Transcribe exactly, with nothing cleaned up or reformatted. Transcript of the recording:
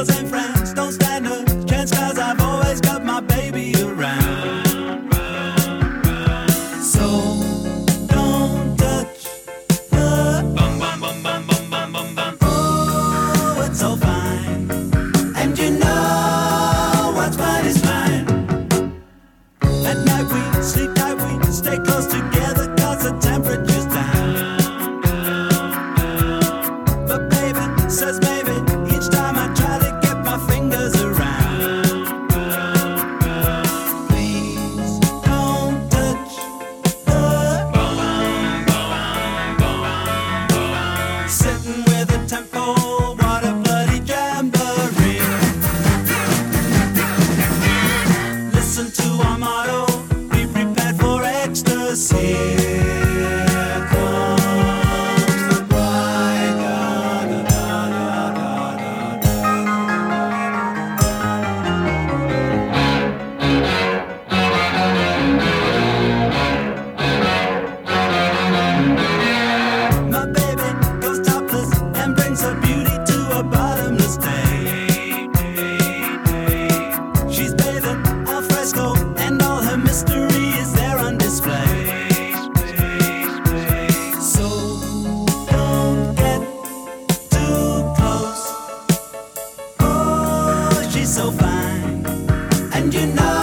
girls and friends don't stand a chance, 'cause I've always got my baby around. So don't touch her. Bum, bum, bum, bum, bum, bum, bum, bum. Oh, it's so fine. And you know what's mine is mine. At night we sleep tight, we stay close together, 'cause the temperature's down. But baby says maybe each time I try to get my fingers around. Please don't touch her. Sitting with a tempo, what a bloody jamboree. Listen to our motto, be prepared for ecstasy. Here comes the bride. Da, da, da, da, da, da. My baby goes topless and brings her beauty to a bottomless day. She's bathing al fresco, and all her mystery is there on display. So don't get too close. Oh, she's so fine, and you know